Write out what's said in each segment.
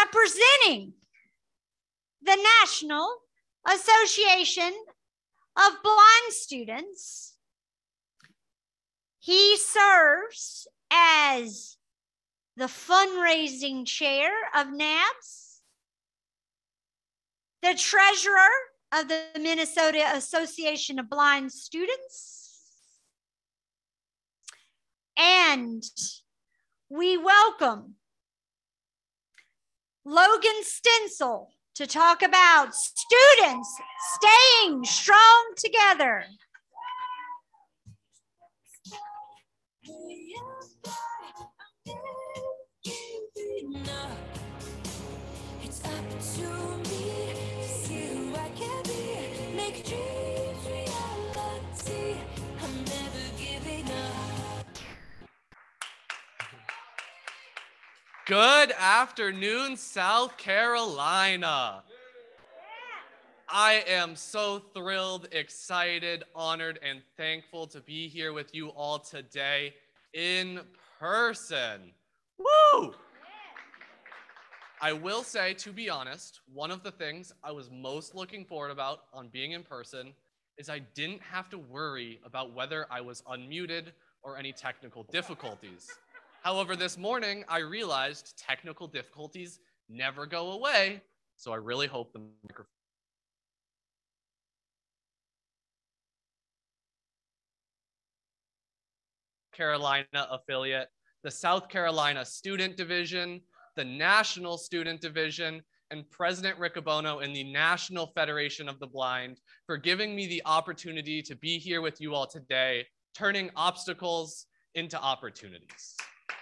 representing the National Association of Blind Students. He serves as the fundraising chair of NABS, the treasurer of the Minnesota Association of Blind Students, and we welcome Logan Stencil to talk about students staying strong together. It's up to me to see who I can be, make dreams reality. I'm never giving up. Good afternoon, South Carolina. I am so thrilled, excited, honored, and thankful to be here with you all today in person. Woo! I will say, to be honest, one of the things I was most looking forward about on being in person is I didn't have to worry about whether I was unmuted or any technical difficulties. However, this morning, I realized technical difficulties never go away, so I really hope the microphone. Carolina affiliate, the South Carolina Student Division, the National Student Division, and President Riccobono in the National Federation of the Blind for giving me the opportunity to be here with you all today, turning obstacles into opportunities.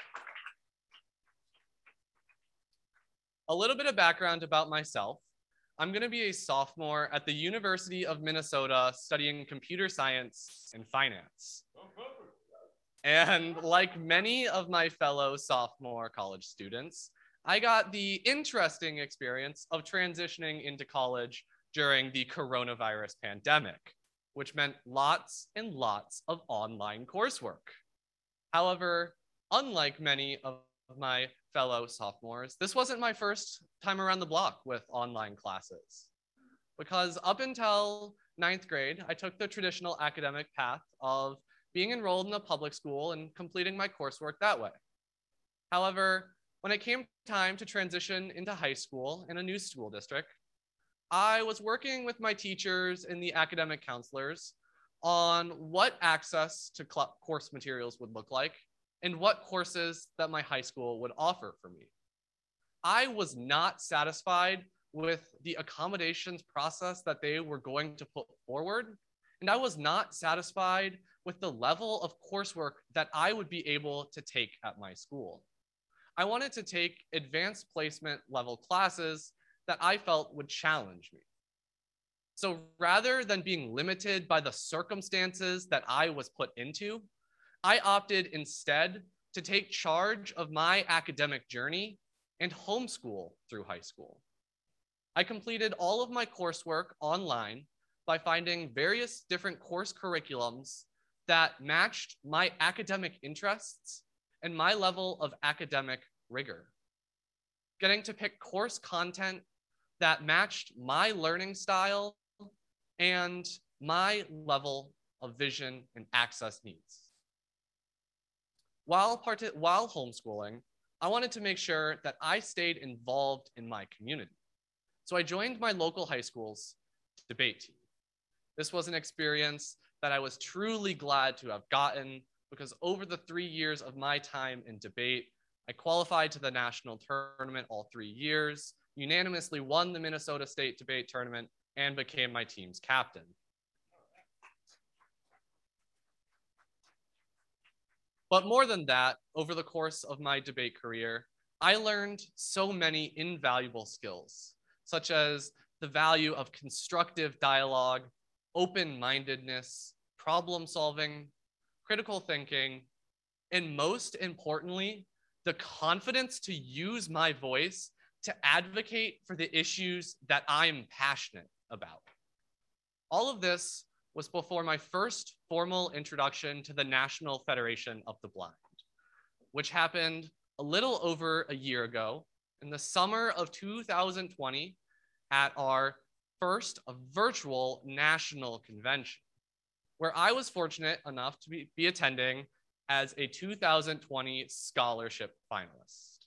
A little bit of background about myself. I'm going to be a sophomore at the University of Minnesota studying computer science and finance. And like many of my fellow sophomore college students, I got the interesting experience of transitioning into college during the coronavirus pandemic, which meant lots and lots of online coursework. However, unlike many of my fellow sophomores, this wasn't my first time around the block with online classes. Because up until 9th grade, I took the traditional academic path of being enrolled in a public school and completing my coursework that way. However, when it came time to transition into high school in a new school district, I was working with my teachers and the academic counselors on what access to course materials would look like and what courses that my high school would offer for me. I was not satisfied with the accommodations process that they were going to put forward, and I was not satisfied with the level of coursework that I would be able to take at my school. I wanted to take advanced placement level classes that I felt would challenge me. So rather than being limited by the circumstances that I was put into, I opted instead to take charge of my academic journey and homeschool through high school. I completed all of my coursework online by finding various different course curriculums that matched my academic interests and my level of academic rigor. Getting to pick course content that matched my learning style and my level of vision and access needs. While homeschooling, I wanted to make sure that I stayed involved in my community. So I joined my local high school's debate team. This was an experience that I was truly glad to have gotten because over the 3 years of my time in debate, I qualified to the national tournament all 3 years, unanimously won the Minnesota State Debate Tournament, and became my team's captain. But more than that, over the course of my debate career, I learned so many invaluable skills, such as the value of constructive dialogue, open-mindedness, problem solving, critical thinking, and most importantly, the confidence to use my voice to advocate for the issues that I'm passionate about. All of this was before my first formal introduction to the National Federation of the Blind, which happened a little over a year ago in the summer of 2020 at our first virtual national convention, where I was fortunate enough to be attending as a 2020 scholarship finalist.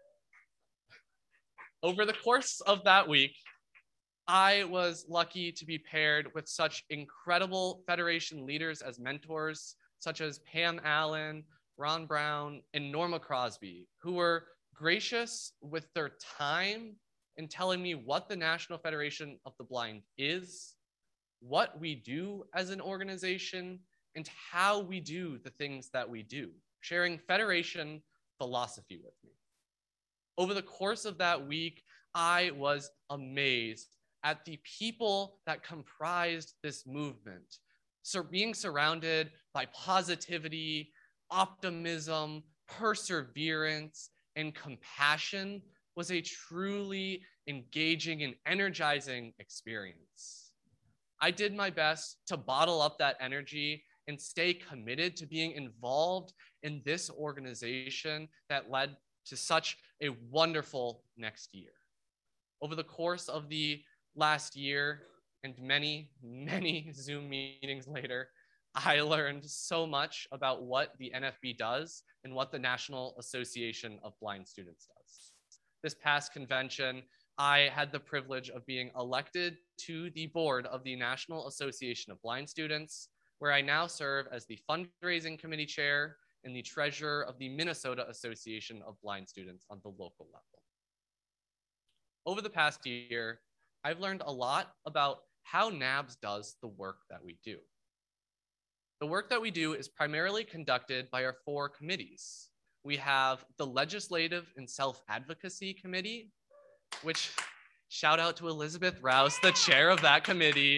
Over the course of that week, I was lucky to be paired with such incredible Federation leaders as mentors, such as Pam Allen, Ron Brown, and Norma Crosby, who were gracious with their time in telling me what the National Federation of the Blind is, what we do as an organization, and how we do the things that we do, sharing Federation philosophy with me. Over the course of that week, I was amazed at the people that comprised this movement. So being surrounded by positivity, optimism, perseverance, and compassion was a truly engaging and energizing experience. I did my best to bottle up that energy and stay committed to being involved in this organization that led to such a wonderful next year. Over the course of the last year and many, many Zoom meetings later, I learned so much about what the NFB does and what the National Association of Blind Students does. This past convention, I had the privilege of being elected to the board of the National Association of Blind Students, where I now serve as the fundraising committee chair and the treasurer of the Minnesota Association of Blind Students on the local level. Over the past year, I've learned a lot about how NABS does the work that we do. The work that we do is primarily conducted by our 4 committees. We have the Legislative and Self-Advocacy Committee, which, shout out to Elizabeth Rouse, the chair of that committee.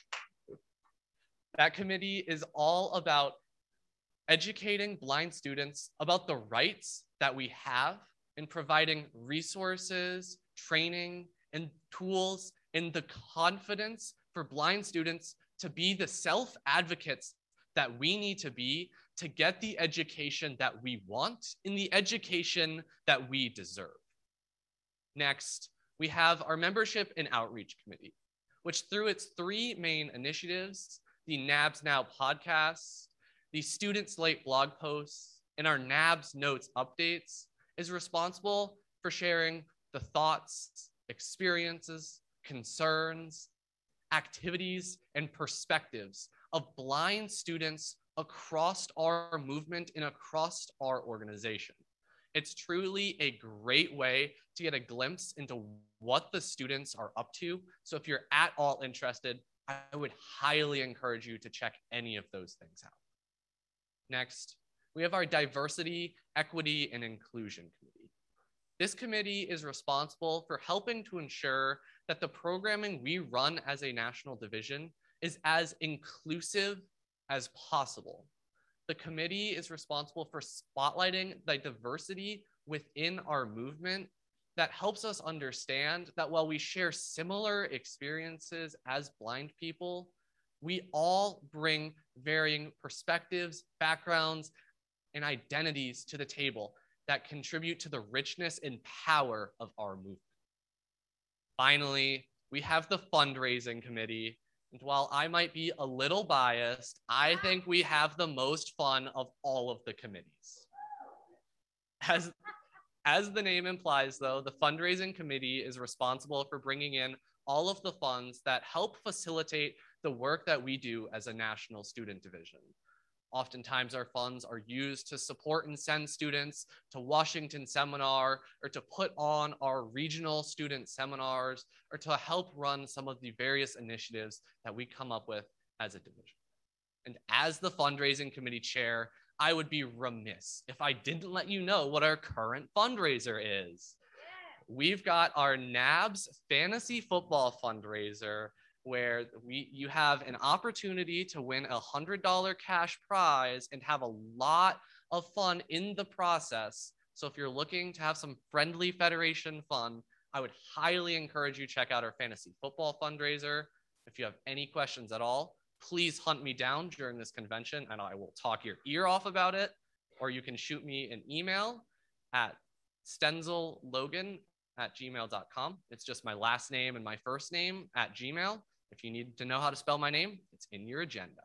That committee is all about educating blind students about the rights that we have and providing resources, training, and tools and the confidence for blind students to be the self-advocates that we need to be to get the education that we want and the education that we deserve. Next, we have our Membership and Outreach Committee, which through its 3 main initiatives, the NABS Now podcast, the Student Slate blog posts, and our NABS Notes updates, is responsible for sharing the thoughts, experiences, concerns, activities, and perspectives of blind students across our movement and across our organization. It's truly a great way to get a glimpse into what the students are up to. So if you're at all interested, I would highly encourage you to check any of those things out. Next, we have our Diversity, Equity, and Inclusion Committee. This committee is responsible for helping to ensure that the programming we run as a national division is as inclusive as possible. The committee is responsible for spotlighting the diversity within our movement that helps us understand that while we share similar experiences as blind people, we all bring varying perspectives, backgrounds, and identities to the table that contribute to the richness and power of our movement. Finally, we have the Fundraising Committee. And while I might be a little biased, I think we have the most fun of all of the committees. As the name implies, though, the Fundraising Committee is responsible for bringing in all of the funds that help facilitate the work that we do as a national student division. Oftentimes, our funds are used to support and send students to Washington Seminar, or to put on our regional student seminars, or to help run some of the various initiatives that we come up with as a division. And as the Fundraising Committee chair, I would be remiss if I didn't let you know what our current fundraiser is. We've got our NABS Fantasy Football Fundraiser, where you have an opportunity to win a $100 cash prize and have a lot of fun in the process. So if you're looking to have some friendly Federation fun, I would highly encourage you to check out our fantasy football fundraiser. If you have any questions at all, please hunt me down during this convention and I will talk your ear off about it. Or you can shoot me an email at stenzellogan @gmail.com. It's just my last name and my first name at Gmail. If you need to know how to spell my name, it's in your agenda.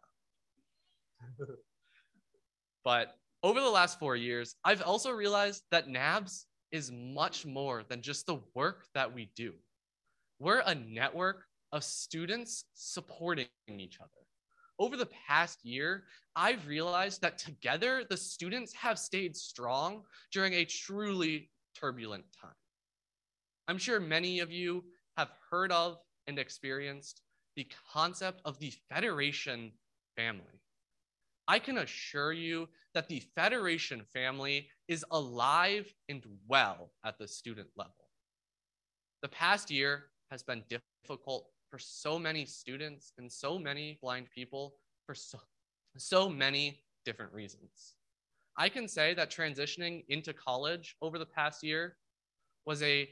But over the last 4 years, I've also realized that NABS is much more than just the work that we do. We're a network of students supporting each other. Over the past year, I've realized that together, the students have stayed strong during a truly turbulent time. I'm sure many of you have heard of and experienced the concept of the Federation family. I can assure you that the Federation family is alive and well at the student level. The past year has been difficult for so many students and so many blind people for so many different reasons. I can say that transitioning into college over the past year was a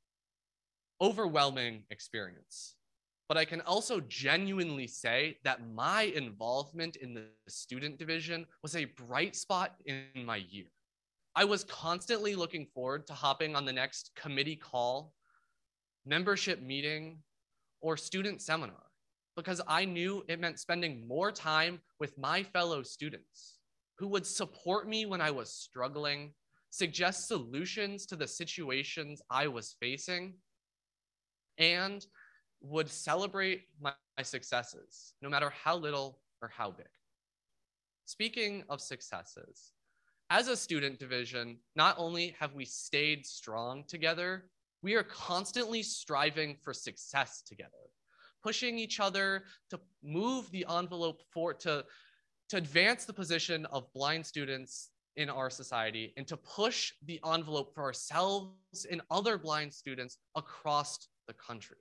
overwhelming experience. But I can also genuinely say that my involvement in the student division was a bright spot in my year. I was constantly looking forward to hopping on the next committee call, membership meeting, or student seminar, because I knew it meant spending more time with my fellow students who would support me when I was struggling, suggest solutions to the situations I was facing, and would celebrate my successes, no matter how little or how big. Speaking of successes, as a student division, not only have we stayed strong together, we are constantly striving for success together, pushing each other to move the envelope to advance the position of blind students in our society and to push the envelope for ourselves and other blind students across the country.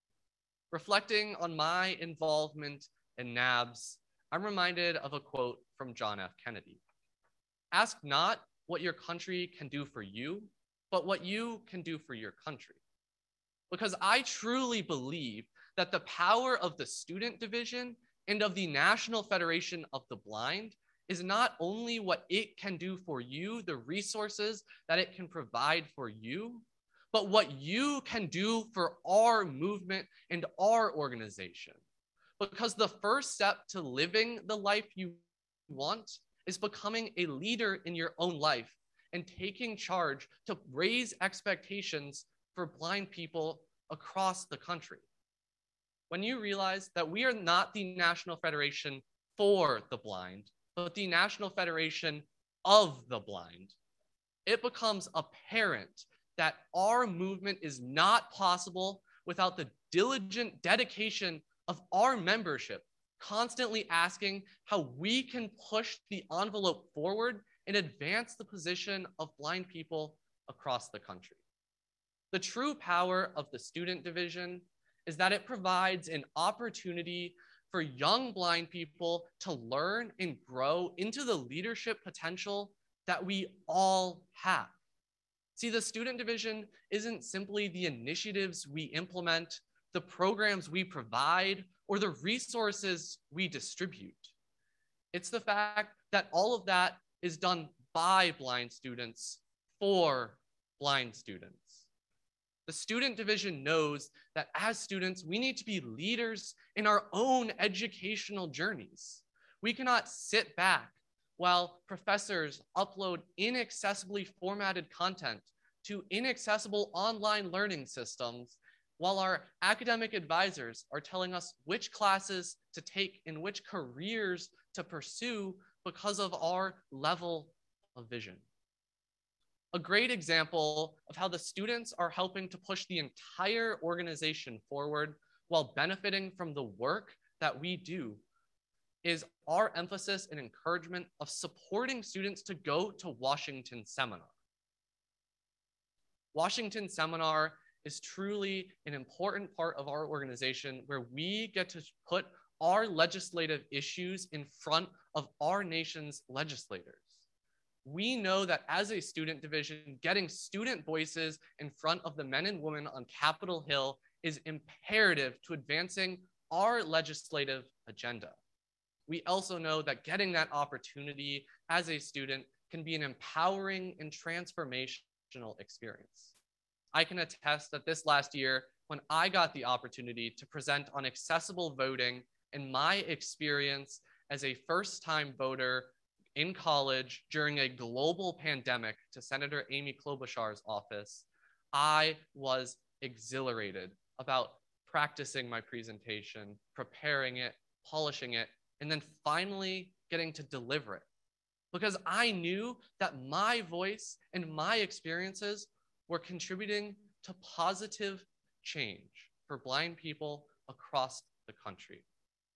Reflecting on my involvement in NABS, I'm reminded of a quote from John F. Kennedy. Ask not what your country can do for you, but what you can do for your country. Because I truly believe that the power of the student division and of the National Federation of the Blind is not only what it can do for you, the resources that it can provide for you, but what you can do for our movement and our organization. Because the first step to living the life you want is becoming a leader in your own life and taking charge to raise expectations for blind people across the country. When you realize that we are not the National Federation for the blind, but the National Federation of the blind, it becomes apparent that our movement is not possible without the diligent dedication of our membership, constantly asking how we can push the envelope forward and advance the position of blind people across the country. The true power of the student division is that it provides an opportunity for young blind people to learn and grow into the leadership potential that we all have. See, the student division isn't simply the initiatives we implement, the programs we provide, or the resources we distribute. It's the fact that all of that is done by blind students for blind students. The student division knows that as students, we need to be leaders in our own educational journeys. We cannot sit back while professors upload inaccessibly formatted content to inaccessible online learning systems, while our academic advisors are telling us which classes to take and which careers to pursue because of our level of vision. A great example of how the students are helping to push the entire organization forward while benefiting from the work that we do is our emphasis and encouragement of supporting students to go to Washington Seminar. Washington Seminar is truly an important part of our organization where we get to put our legislative issues in front of our nation's legislators. We know that as a student division, getting student voices in front of the men and women on Capitol Hill is imperative to advancing our legislative agenda. We also know that getting that opportunity as a student can be an empowering and transformational experience. I can attest that this last year, when I got the opportunity to present on accessible voting and my experience as a first-time voter in college during a global pandemic to Senator Amy Klobuchar's office, I was exhilarated about practicing my presentation, preparing it, polishing it, and then finally getting to deliver it. Because I knew that my voice and my experiences were contributing to positive change for blind people across the country.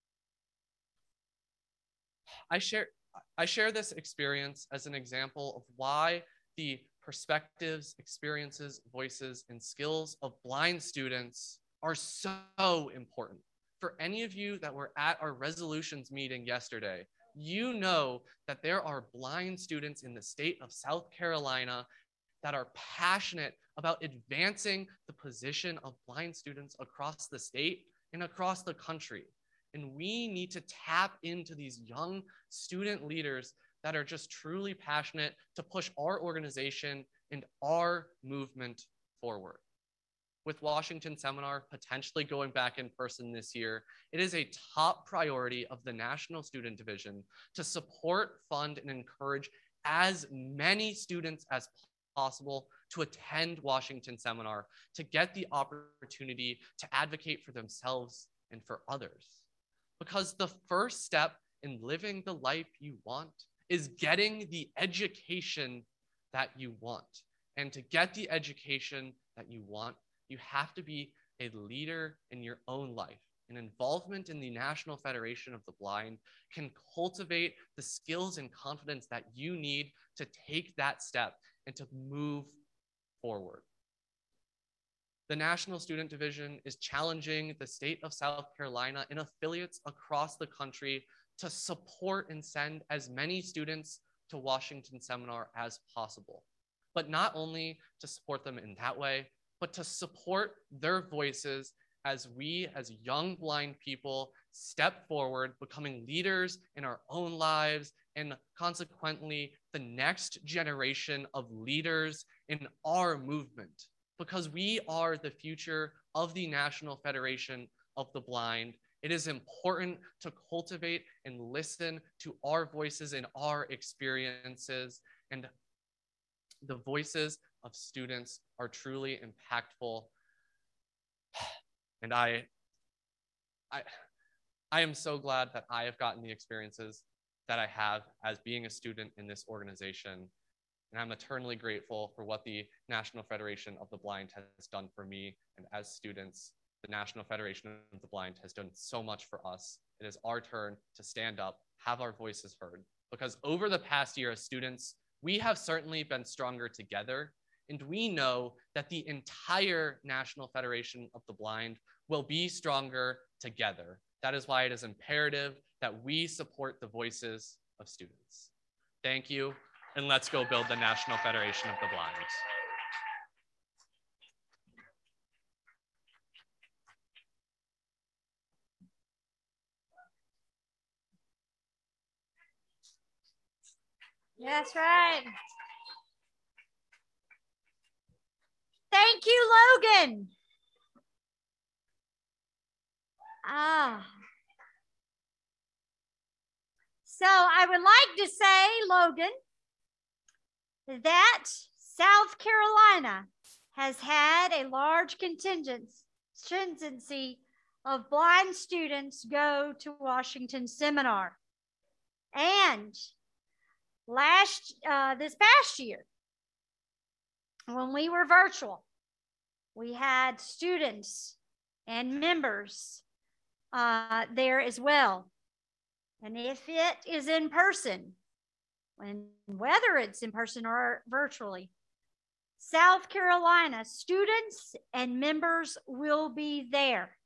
I share this experience as an example of why the perspectives, experiences, voices, and skills of blind students are so important. For any of you that were at our resolutions meeting yesterday, you know that there are blind students in the state of South Carolina that are passionate about advancing the position of blind students across the state and across the country. And we need to tap into these young student leaders that are just truly passionate to push our organization and our movement forward. With Washington Seminar potentially going back in person this year, it is a top priority of the National Student Division to support, fund, and encourage as many students as possible to attend Washington Seminar to get the opportunity to advocate for themselves and for others. Because the first step in living the life you want is getting the education that you want. And to get the education that you want, you have to be a leader in your own life. And involvement in the National Federation of the Blind can cultivate the skills and confidence that you need to take that step and to move forward. The National Student Division is challenging the state of South Carolina and affiliates across the country to support and send as many students to Washington Seminar as possible. But not only to support them in that way, but to support their voices as we, as young blind people, step forward, becoming leaders in our own lives, and consequently, the next generation of leaders in our movement. Because we are the future of the National Federation of the Blind, it is important to cultivate and listen to our voices and our experiences. And the voices of students are truly impactful. And I am so glad that I have gotten the experiences that I have as being a student in this organization. And I'm eternally grateful for what the National Federation of the Blind has done for me. And as students, the National Federation of the Blind has done so much for us. It is our turn to stand up, have our voices heard. Because over the past year as students, we have certainly been stronger together. And we know that the entire National Federation of the Blind will be stronger together. That is why it is imperative that we support the voices of students. Thank you, and let's go build the National Federation of the Blind. That's right. Thank you, Logan. So I would like to say, Logan, that South Carolina has had a large contingency of blind students go to Washington Seminar. And this past year, when we were virtual, we had students and members there as well. And if it is in person, whether it's in person or virtually, South Carolina students and members will be there.